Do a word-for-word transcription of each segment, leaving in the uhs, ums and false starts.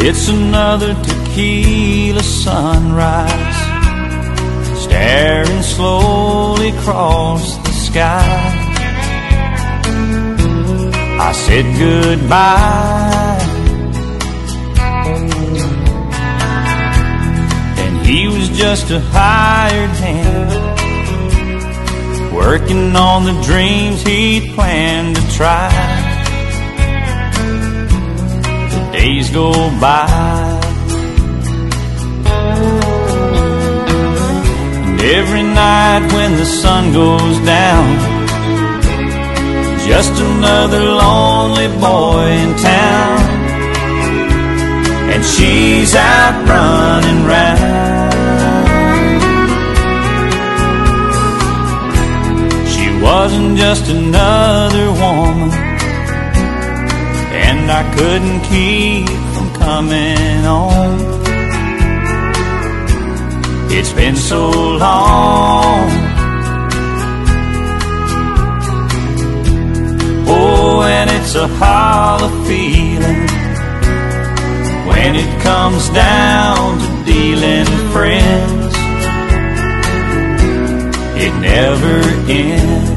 It's another tequila sunrise, staring slowly across the sky. I said goodbye, and he was just a hired hand, working on the dreams he'd planned to try. Days go by, and every night when the sun goes down, just another lonely boy in town, and she's out running round. She wasn't just another woman, and I couldn't keep from coming home. It's been so long. Oh, and it's a hollow feeling when it comes down to dealing friends. It never ends.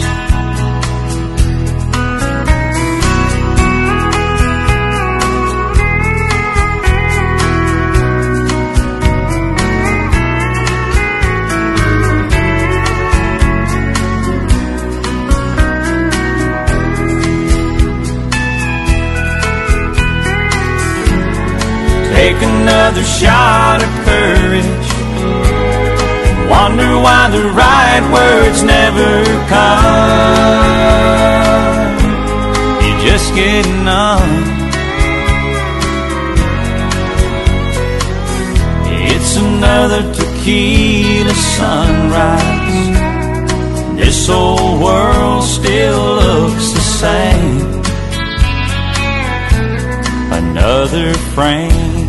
Take another shot of courage, wonder why the right words never come. You're just getting numb. It's another tequila sunrise, this old world still looks the same. Another frame